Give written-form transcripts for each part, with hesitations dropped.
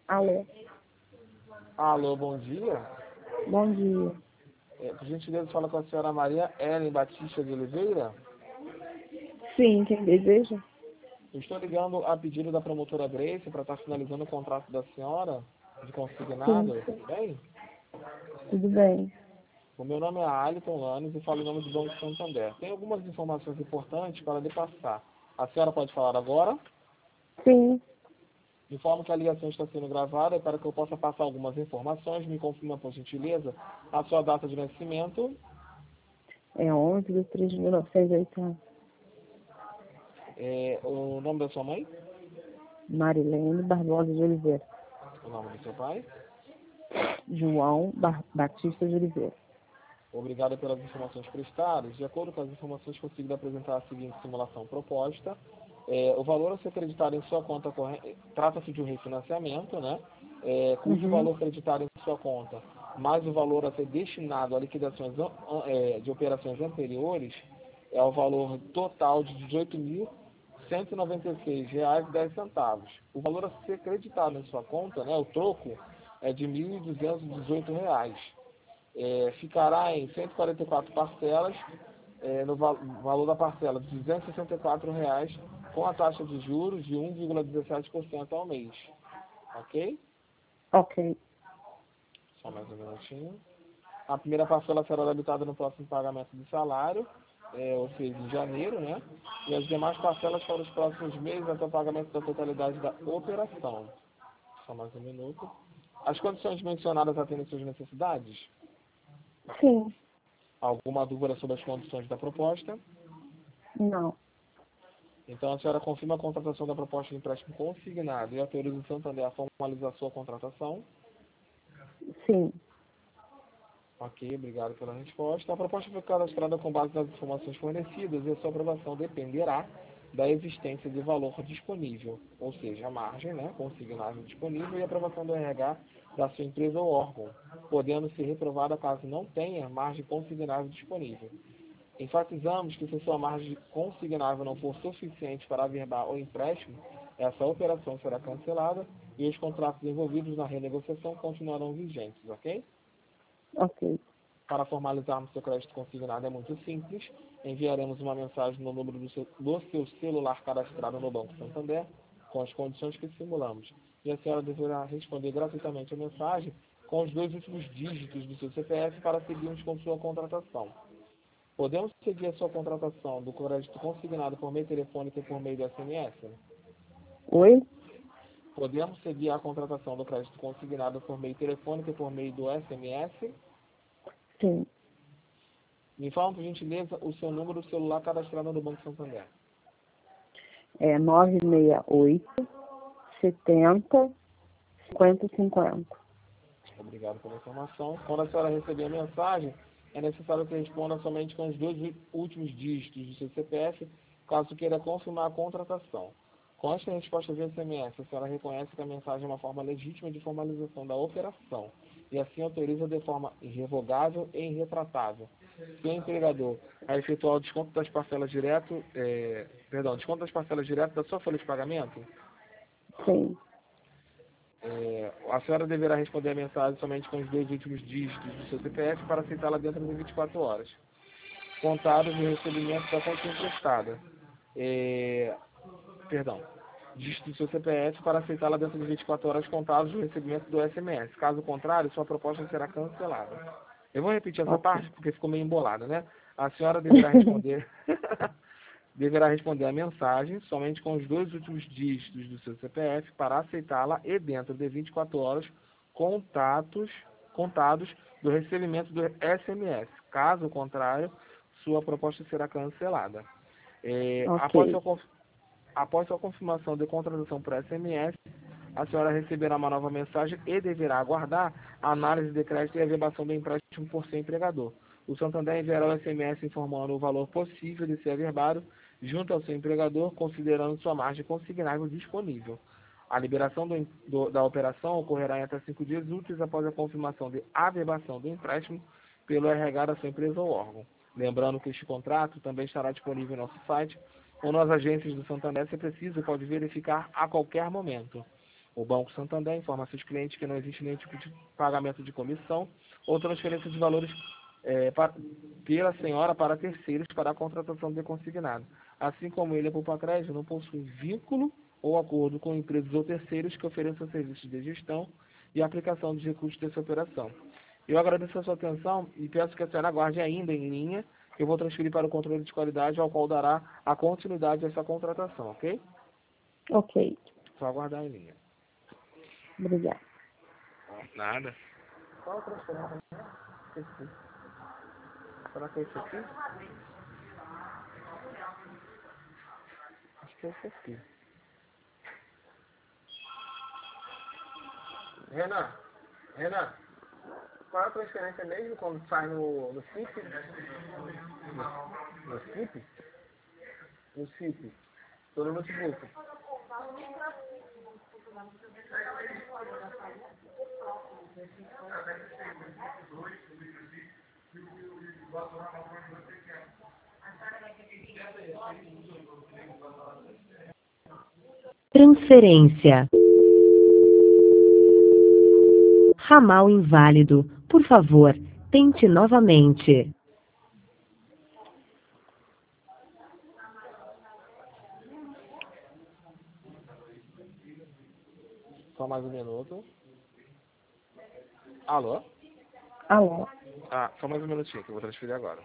Alô, Alô, bom dia. bom dia. Por gentileza, fala com a senhora Maria Ellen Batista de Oliveira. Sim, quem deseja? Eu estou ligando a pedido da promotora Grace para estar finalizando o contrato da senhora de Sim, consignado, tudo bem? tudo bem. O meu nome é Aliton Lanes e falo em nome do Banco Santander. Tem algumas informações importantes para lhe passar. A senhora pode falar agora? Sim, Informo que a ligação está sendo gravada e para que eu possa passar algumas informações, me confirma, por gentileza, a sua data de nascimento, é 11/3/1980. o nome da sua mãe, Marilene Barbosa de Oliveira. o nome do seu pai. João Batista de Oliveira. Obrigado pelas informações prestadas. De acordo com as informações, consigo apresentar a seguinte simulação proposta. O valor a ser creditado em sua conta corrente, trata-se de um refinanciamento, né? Cujo valor creditado em sua conta, mais o valor a ser destinado a liquidações de operações anteriores, é o valor total de R$ 18.196,10. O valor a ser creditado em sua conta, né, o troco, é de R$ 1.218. Ficará em 144 parcelas, no valor da parcela de R$ 264, com a taxa de juros de 1,17% ao mês. Ok? Ok, Só mais um minutinho. A primeira parcela será debitada no próximo pagamento do salário, ou seja, em janeiro, né? E as demais parcelas para os próximos meses até o pagamento da totalidade da operação. Só mais um minuto. As condições mencionadas atendem suas necessidades? sim, Alguma dúvida sobre as condições da proposta? não, Então, a senhora confirma a contratação da proposta de empréstimo consignado e autoriza o Santander a formalizar sua contratação? sim, Ok, obrigado pela resposta. A proposta foi cadastrada com base nas informações fornecidas e a sua aprovação dependerá da existência de valor disponível, ou seja, a margem, né, consignável disponível e a aprovação do RH da sua empresa ou órgão, podendo ser reprovada caso não tenha margem consignável disponível. Enfatizamos que se sua margem consignável não for suficiente para averbar o empréstimo, essa operação será cancelada e os contratos envolvidos na renegociação continuarão vigentes, ok? ok, Para formalizarmos seu crédito consignado é muito simples. Enviaremos uma mensagem no número do seu celular cadastrado no Banco Santander, com as condições que simulamos. E a senhora deverá responder gratuitamente a mensagem com os 2 últimos dígitos do seu CPF para seguirmos com sua contratação. Podemos seguir a sua contratação do crédito consignado por meio telefônico e por meio do SMS? oi, Podemos seguir a contratação do crédito consignado por meio telefônico e por meio do SMS? sim, Me informa, por gentileza, o seu número celular cadastrado no Banco Santander. é 968 70 5050. Obrigado pela informação. Quando a senhora receber a mensagem, é necessário que responda somente com os 2 últimos dígitos do seu CPF, caso queira confirmar a contratação. Com esta resposta via SMS, a senhora reconhece que a mensagem é uma forma legítima de formalização da operação e assim autoriza de forma irrevogável e irretratável seu empregador a efetuar o desconto das parcelas desconto das parcelas direto da sua folha de pagamento. Sim, A senhora deverá responder a mensagem somente com os 2 últimos dígitos do seu CPF para aceitá-la dentro de 24 horas. Contados o recebimento da quantia emprestada. Perdão. Dígito do seu CPF para aceitá-la dentro de 24 horas contados do recebimento do SMS. Caso contrário, sua proposta será cancelada. Eu vou repetir essa ok. parte porque ficou meio embolada, né? A senhora deverá responder deverá responder a mensagem somente com os 2 últimos dígitos do seu CPF para aceitá-la e dentro de 24 horas contados do recebimento do SMS. Caso contrário, sua proposta será cancelada. Após Ok, sua confirmação de contratação por SMS, a senhora receberá uma nova mensagem e deverá aguardar a análise de crédito e a averbação do empréstimo por seu empregador. O Santander enviará o SMS informando o valor possível de ser averbado junto ao seu empregador, considerando sua margem consignável disponível. A liberação da operação ocorrerá em até 5 dias úteis após a confirmação de averbação do empréstimo pelo RH da sua empresa ou órgão. Lembrando que este contrato também estará disponível em nosso site ou nas agências do Santander, se preciso, pode verificar a qualquer momento. O Banco Santander informa a seus clientes que não existe nenhum tipo de pagamento de comissão ou transferência de valores pela senhora para terceiros para a contratação de consignado. Assim como ele, a Poupa-Crédito não possui vínculo ou acordo com empresas ou terceiros que ofereçam serviços de gestão e aplicação dos recursos dessa operação. Eu agradeço a sua atenção e peço que a senhora aguarde ainda em linha. Eu vou transferir para o controle de qualidade, ao qual dará a continuidade dessa contratação, ok? Ok. Só aguardar em linha. Obrigada. Nada. Qual a transferência? Esse. Será que é esse aqui? Acho que é esse aqui. Renan, qual é a transferência mesmo quando sai no CIP? No CIP? No CIP. Tô no notebook. Transferência. Ramal inválido. Por favor, tente novamente. Só mais um minuto. Alô? Alô? Ah, só mais um minutinho que eu vou transferir agora.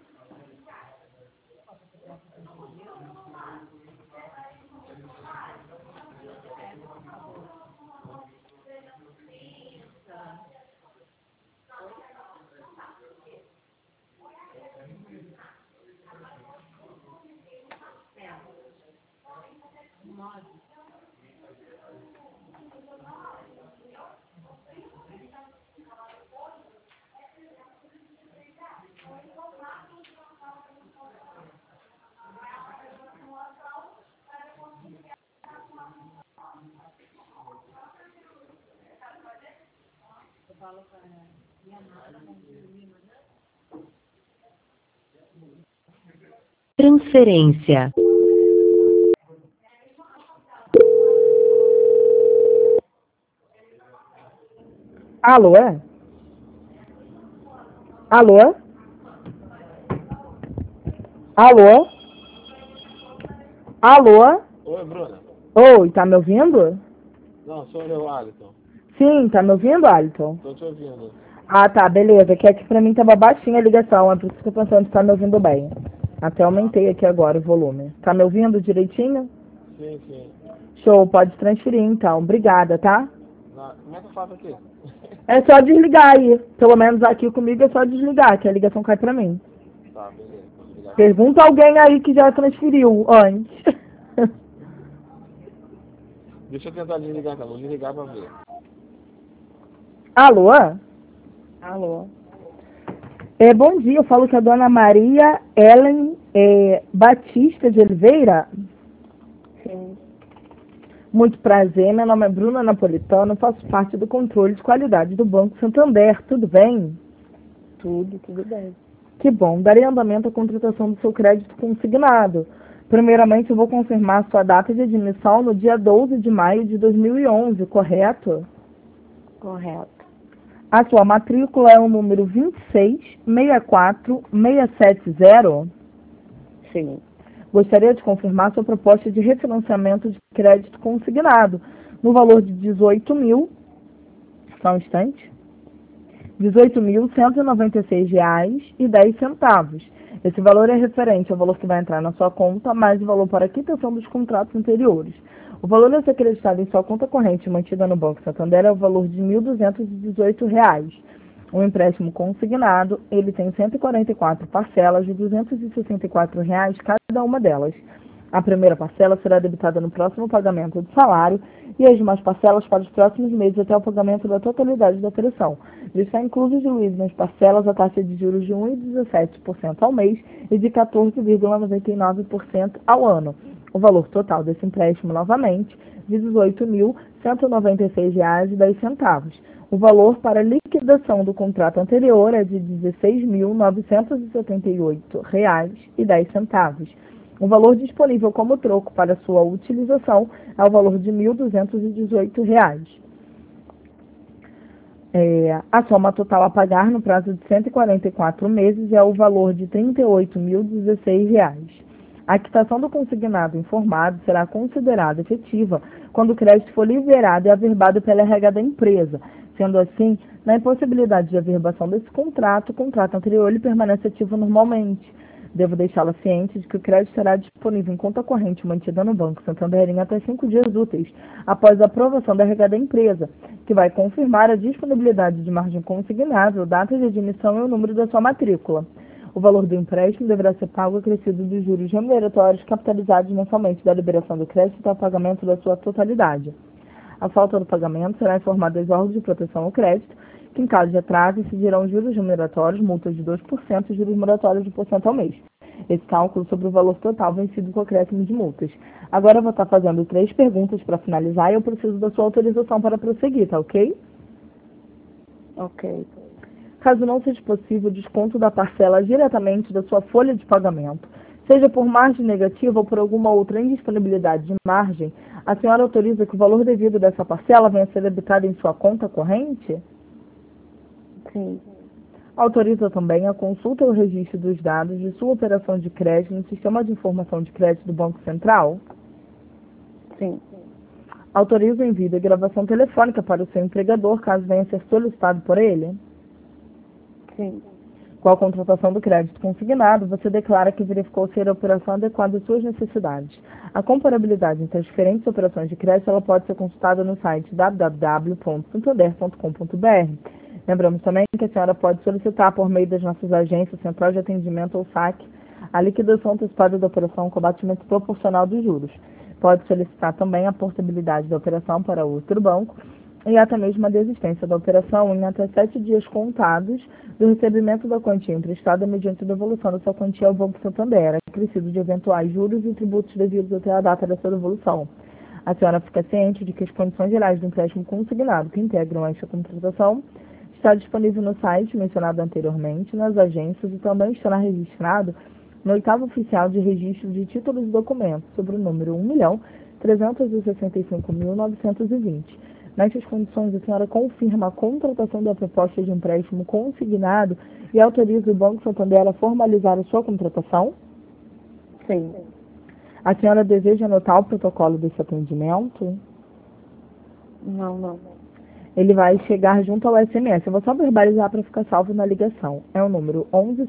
Transferência. Alô? Alô? Alô? Alô? Oi, Bruna. Oi, tá me ouvindo? Não, sou eu, Alisson. Sim, tá me ouvindo, Alisson? Tô te ouvindo. Ah, tá, beleza. Que aqui pra mim tava baixinha a ligação, é por isso que eu tô pensando se tá me ouvindo bem. Até aumentei aqui agora o volume. Tá me ouvindo direitinho? Sim, sim. Show, pode transferir então. Obrigada, tá? Como é que eu faço aqui? É só desligar aí. Pelo menos aqui comigo é só desligar, que a ligação cai pra mim. Tá, beleza. Vou desligar. Pergunta a alguém aí que já transferiu antes. Deixa eu tentar desligar, então. Vou desligar pra ver. Alô? Alô? Bom dia, eu falo que a dona Maria Ellen Batista de Oliveira. Sim. Muito prazer, meu nome é Bruna Napolitano, faço parte do controle de qualidade do Banco Santander, tudo bem? Tudo bem. Que bom, darei andamento à contratação do seu crédito consignado. Primeiramente, eu vou confirmar sua data de admissão no dia 12 de maio de 2011, correto? Correto. A sua matrícula é o número 2664670? Sim. Gostaria de confirmar sua proposta de refinanciamento de crédito consignado no valor de 18.000, só um instante, R$ 18.196,10. Esse valor é referente ao valor que vai entrar na sua conta, mais o valor para a quitação dos contratos anteriores. O valor a ser acreditado em sua conta corrente mantida no Banco Santander é o valor de R$ 1.218. O empréstimo consignado, ele tem 144 parcelas de R$ 264 cada uma delas. A primeira parcela será debitada no próximo pagamento do salário e as demais parcelas para os próximos meses até o pagamento da totalidade da operação. Já está incluso juízo nas parcelas a taxa de juros de 1,17% ao mês e de 14,99% ao ano. O valor total desse empréstimo, novamente, de R$ 18.196,10. O valor para liquidação do contrato anterior é de R$ 16.978,10. O O valor disponível como troco para sua utilização é o valor de R$ 1.218. A soma total a pagar no prazo de 144 meses é o valor de R$ 38.016. A quitação do consignado informado será considerada efetiva quando o crédito for liberado e averbado pela RH da empresa. Sendo assim, na impossibilidade de averbação desse contrato, o contrato anterior ele permanece ativo normalmente. Devo deixá-la ciente de que o crédito será disponível em conta corrente mantida no Banco Santander em até 5 dias úteis, após a aprovação da RH da empresa, que vai confirmar a disponibilidade de margem consignável, data de admissão e o número da sua matrícula. O valor do empréstimo deverá ser pago acrescido dos juros remuneratórios capitalizados mensalmente da liberação do crédito até o pagamento da sua totalidade. A falta do pagamento será informada aos órgãos de proteção ao crédito, que em caso de atraso incidirão juros remuneratórios, multas de 2% e juros moratórios de 1% ao mês. Esse cálculo sobre o valor total vencido com acréscimo de multas. Agora eu vou estar fazendo 3 perguntas para finalizar e eu preciso da sua autorização para prosseguir, tá ok? Ok. Caso não seja possível o desconto da parcela diretamente da sua folha de pagamento, seja por margem negativa ou por alguma outra indisponibilidade de margem, a senhora autoriza que o valor devido dessa parcela venha a ser debitado em sua conta corrente? Sim. Autoriza também a consulta e o registro dos dados de sua operação de crédito no Sistema de Informação de Crédito do Banco Central? Sim. Autoriza o envio da gravação telefônica para o seu empregador, caso venha a ser solicitado por ele? Sim. Com a contratação do crédito consignado, você declara que verificou ser a operação adequada às suas necessidades. A comparabilidade entre as diferentes operações de crédito ela pode ser consultada no site www.santander.com.br. Lembramos também que a senhora pode solicitar por meio das nossas agências, Central de Atendimento ou SAC, a liquidação antecipada da operação com abatimento proporcional dos juros. Pode solicitar também a portabilidade da operação para outro banco e até mesmo a desistência da operação em até 7 dias contados do recebimento da quantia emprestada mediante a devolução da sua quantia ao Banco Santander, acrescido de eventuais juros e tributos devidos até a data dessa devolução. A senhora fica ciente de que as condições gerais do empréstimo consignado que integram esta contratação está disponível no site mencionado anteriormente, nas agências e também estará registrado no 8º Oficial de Registro de Títulos e Documentos, sobre o número 1.365.920. Nestas condições, a senhora confirma a contratação da proposta de empréstimo consignado e autoriza o Banco Santander a formalizar a sua contratação? Sim. A senhora deseja anotar o protocolo desse atendimento? Não. Ele vai chegar junto ao SMS. Eu vou só verbalizar para ficar salvo na ligação. É o número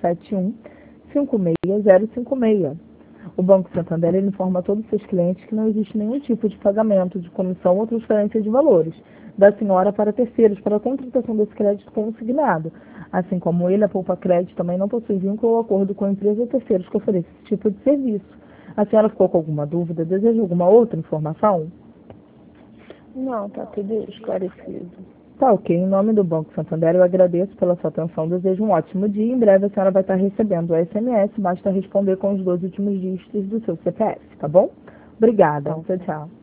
1171-56056. O Banco Santander ele informa a todos os seus clientes que não existe nenhum tipo de pagamento de comissão ou transferência de valores da senhora para terceiros para a contratação desse crédito consignado. Assim como ele, a Poupa Crédito também não possui vínculo ou acordo com a empresa ou terceiros que ofereça esse tipo de serviço. A senhora ficou com alguma dúvida? Deseja alguma outra informação? Não, tá tudo esclarecido. Tá ok. Em nome do Banco Santander, eu agradeço pela sua atenção, desejo um ótimo dia. Em breve a senhora vai estar recebendo o SMS, basta responder com os 2 últimos dígitos do seu CPF, tá bom? Obrigada. Tchau, tchau.